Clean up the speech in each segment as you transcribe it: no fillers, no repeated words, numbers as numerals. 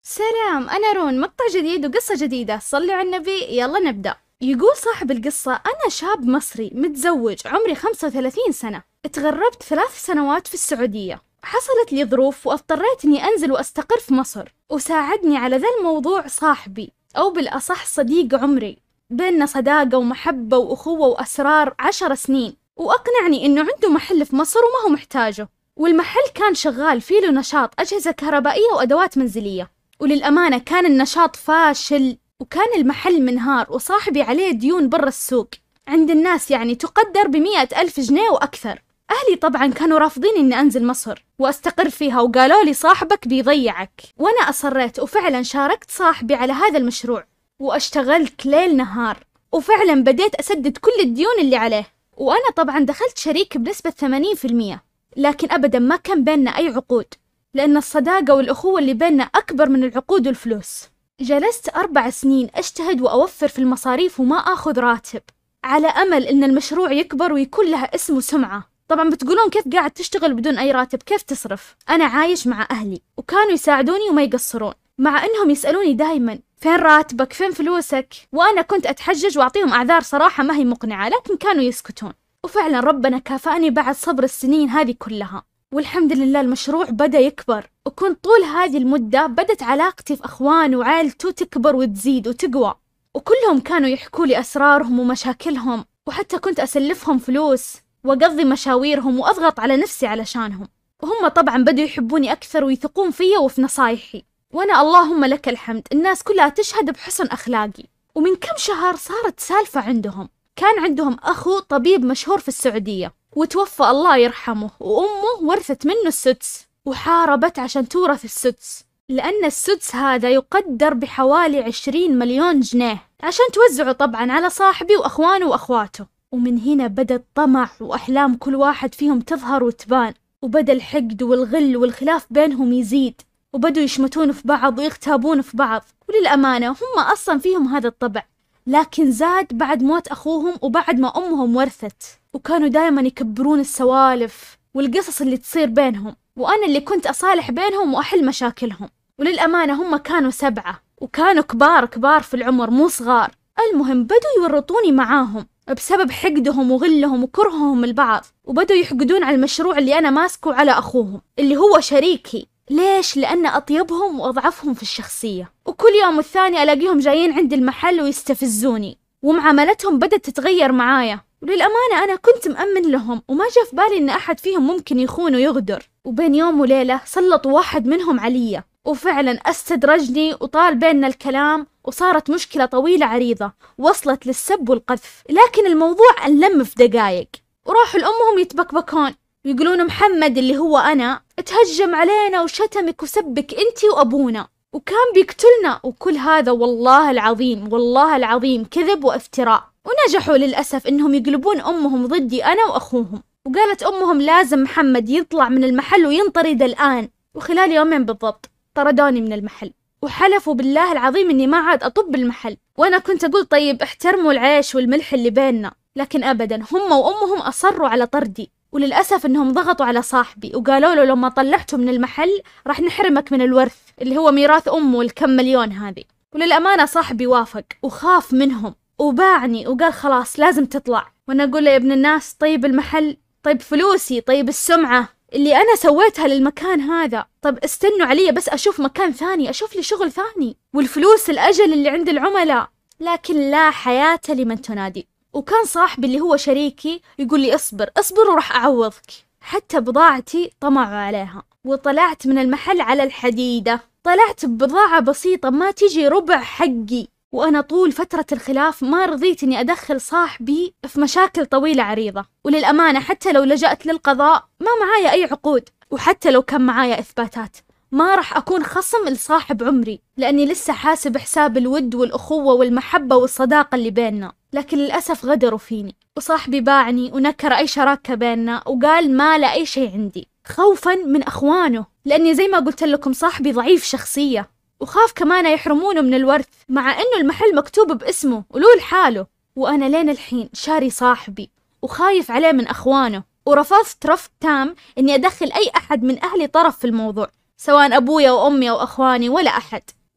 سلام، أنا رون. مقطع جديد وقصة جديدة. صلوا على النبي، يلا نبدأ. يقول صاحب القصة: أنا شاب مصري متزوج، عمري 35 سنة، اتغربت 3 سنوات في السعودية. حصلت لي ظروف واضطريت إني أنزل وأستقر في مصر، وساعدني على ذا الموضوع صاحبي، أو بالأصح صديق عمري. بيننا صداقة ومحبة وأخوة وأسرار 10 سنين، وأقنعني إنه عنده محل في مصر وما هو محتاجه. والمحل كان شغال، فيه له نشاط أجهزة كهربائية وأدوات منزلية. وللأمانة كان النشاط فاشل، وكان المحل منهار، وصاحبي عليه ديون برا السوق عند الناس، يعني تقدر ب100,000 جنيه وأكثر. أهلي طبعا كانوا رافضين إني أنزل مصر وأستقر فيها، وقالوا لي صاحبك بيضيعك. وأنا أصريت، وفعلا شاركت صاحبي على هذا المشروع، واشتغلت ليل نهار، وفعلا بديت أسدد كل الديون اللي عليه. وأنا طبعا دخلت شريك بنسبة 80%، لكن أبدا ما كان بيننا أي عقود، لأن الصداقة والأخوة اللي بيننا أكبر من العقود والفلوس. جلست 4 سنين أجتهد وأوفر في المصاريف وما أخذ راتب، على أمل إن المشروع يكبر ويكون لها اسم وسمعة. طبعا بتقولون كيف قاعد تشتغل بدون أي راتب، كيف تصرف؟ أنا عايش مع أهلي، وكانوا يساعدوني وما يقصرون، مع أنهم يسألوني دايما: فين راتبك؟ فين فلوسك؟ وأنا كنت أتحجج وأعطيهم أعذار صراحة ما هي مقنعة، لكن كانوا يسكتون. وفعلا ربنا كافأني بعد صبر السنين هذه كلها، والحمد لله المشروع بدأ يكبر. وكنت طول هذه المدة بدت علاقتي في أخواني وعائلته تكبر وتزيد وتقوى، وكلهم كانوا يحكوا لي أسرارهم ومشاكلهم، وحتى كنت أسلفهم فلوس وأقضي مشاويرهم وأضغط على نفسي علشانهم. وهم طبعا بدوا يحبوني أكثر ويثقون فيا وفي نصايحي، وأنا اللهم لك الحمد الناس كلها تشهد بحسن أخلاقي. ومن كم شهر صارت سالفة عندهم. كان عندهم أخو طبيب مشهور في السعودية، وتوفى الله يرحمه، وأمه ورثت منه السدس، وحاربت عشان تورث السدس، لأن السدس هذا يقدر بحوالي 20 مليون جنيه، عشان توزعه طبعا على صاحبي وأخوانه وأخواته. ومن هنا بدأ الطمع وأحلام كل واحد فيهم تظهر وتبان، وبدأ الحقد والغل والخلاف بينهم يزيد، وبدوا يشمتون في بعض ويغتابون في بعض. وللأمانة هم أصلا فيهم هذا الطبع، لكن زاد بعد موت أخوهم وبعد ما أمهم ورثت، وكانوا دائما يكبرون السوالف والقصص اللي تصير بينهم، وأنا اللي كنت أصالح بينهم وأحل مشاكلهم. وللأمانة هم كانوا 7، وكانوا كبار كبار في العمر مو صغار. المهم بدوا يورطوني معاهم بسبب حقدهم وغلهم وكرههم البعض، وبدوا يحقدون على المشروع اللي أنا ماسكه على أخوهم اللي هو شريكي. ليش؟ لأن أطيبهم وأضعفهم في الشخصية، وكل يوم والثاني ألاقيهم جايين عند المحل ويستفزوني، ومعاملتهم بدأت تتغير معايا. وللأمانة أنا كنت مأمن لهم، وما جاء في بالي إن أحد فيهم ممكن يخون ويغدر. وبين يوم وليلة سلطوا واحد منهم علي، وفعلا استدرجني وطال بيننا الكلام، وصارت مشكلة طويلة عريضة وصلت للسب والقذف. لكن الموضوع انلم في دقايق، وراحوا لأمهم يتبكبكون ويقولون: محمد اللي هو أنا اتهجم علينا وشتمك وسبك انتي وأبونا، وكان بيقتلنا. وكل هذا والله العظيم والله العظيم كذب وافتراء. ونجحوا للأسف إنهم يقلبون أمهم ضدي أنا وأخوهم، وقالت أمهم لازم محمد يطلع من المحل وينطرد الآن. وخلال يومين بالضبط طردوني من المحل، وحلفوا بالله العظيم إني ما عاد أطب المحل. وأنا كنت أقول طيب احترموا العيش والملح اللي بيننا، لكن أبدا، هم وأمهم أصروا على طردي. وللأسف إنهم ضغطوا على صاحبي وقالوا له لما طلعته من المحل راح نحرمك من الورث اللي هو ميراث أمه الكم مليون هذه. وللأمانة صاحبي وافق وخاف منهم وباعني وقال خلاص لازم تطلع. وأنا أقول له: يا ابن الناس، طيب المحل، طيب فلوسي، طيب السمعة اللي أنا سويتها للمكان هذا، طب استنوا علي بس أشوف مكان ثاني، أشوف لي شغل ثاني، والفلوس الأجل اللي عند العملاء. لكن لا حياة لمن تنادي. وكان صاحبي اللي هو شريكي يقول لي: اصبر اصبر وراح أعوضك. حتى بضاعتي طمعوا عليها، وطلعت من المحل على الحديدة. طلعت ببضاعة بسيطة ما تيجي ربع حقي. وأنا طول فترة الخلاف ما رضيت إني أدخل صاحبي في مشاكل طويلة عريضة. وللأمانة حتى لو لجأت للقضاء ما معايا أي عقود، وحتى لو كان معايا إثباتات ما راح أكون خصم لصاحب عمري، لأني لسه حاسب حساب الود والأخوة والمحبة والصداقة اللي بيننا. لكن للأسف غدروا فيني، وصاحبي باعني ونكر أي شراكة بيننا، وقال ما لا أي شيء عندي، خوفا من أخوانه، لأني زي ما قلت لكم صاحبي ضعيف شخصية، وخاف كمان يحرمونه من الورث، مع إنه المحل مكتوب باسمه ولو لحاله. وأنا لين الحين شاري صاحبي وخايف عليه من أخوانه، ورفضت رفض تام إني أدخل أي أحد من أهلي طرف في الموضوع، سواء أبويا وأمي أو أخواني ولا أحد.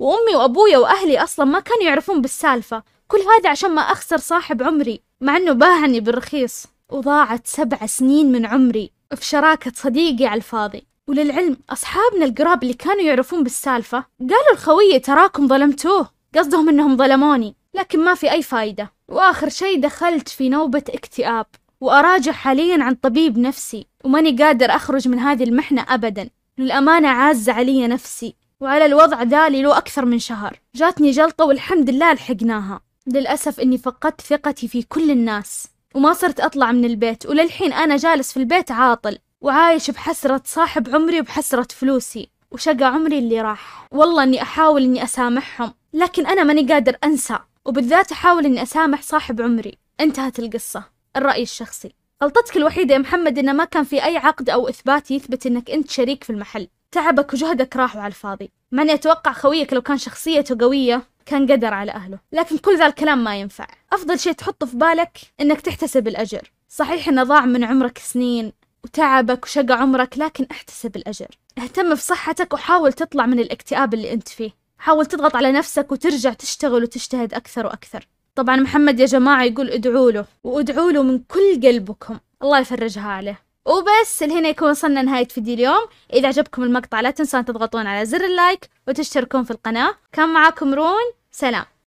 وأمي وأبويا وأهلي أصلا ما كانوا يعرفون بالسالفة، كل هذا عشان ما أخسر صاحب عمري مع أنه باهني بالرخيص. وضاعت 7 سنين من عمري في شراكة صديقي على الفاضي. وللعلم أصحابنا القراب اللي كانوا يعرفون بالسالفة قالوا الخوية تراكم ظلمتوه، قصدهم إنهم ظلموني، لكن ما في أي فايدة. وآخر شي دخلت في نوبة اكتئاب، وأراجع حاليا عن طبيب نفسي، وماني قادر أخرج من هذه المحنة أبدا. للأمانة عازة علي نفسي، وعلى الوضع ذا له أكثر من شهر. جاتني جلطة والحمد لله لحقناها. للأسف إني فقدت ثقتي في كل الناس، وما صرت أطلع من البيت، وللحين أنا جالس في البيت عاطل وعايش بحسرة صاحب عمري وبحسرة فلوسي وشقى عمري اللي راح. والله إني أحاول إني أسامحهم، لكن أنا ماني قادر أنسى، وبالذات أحاول إني أسامح صاحب عمري. انتهت القصة. الرأي الشخصي: غلطتك الوحيدة يا محمد إنه ما كان في أي عقد أو إثبات يثبت إنك أنت شريك في المحل. تعبك وجهدك راحوا على الفاضي. مع إني أتوقع خويك لو كان شخصيته قوية كان قدر على أهله، لكن كل ذا الكلام ما ينفع. أفضل شيء تحطه في بالك إنك تحتسب الأجر. صحيح إنه ضاع من عمرك سنين وتعبك وشقى عمرك، لكن احتسب الأجر. اهتم بصحتك وحاول تطلع من الاكتئاب اللي أنت فيه. حاول تضغط على نفسك وترجع تشتغل وتجتهد أكثر وأكثر. طبعا محمد يا جماعة يقول ادعوا له، وادعوا له من كل قلبكم، الله يفرجها عليه. وبس لهنا يكون وصلنا نهاية فيديو اليوم. إذا عجبكم المقطع لا تنسون تضغطون على زر اللايك وتشتركون في القناة. كان معاكم رون، سلام.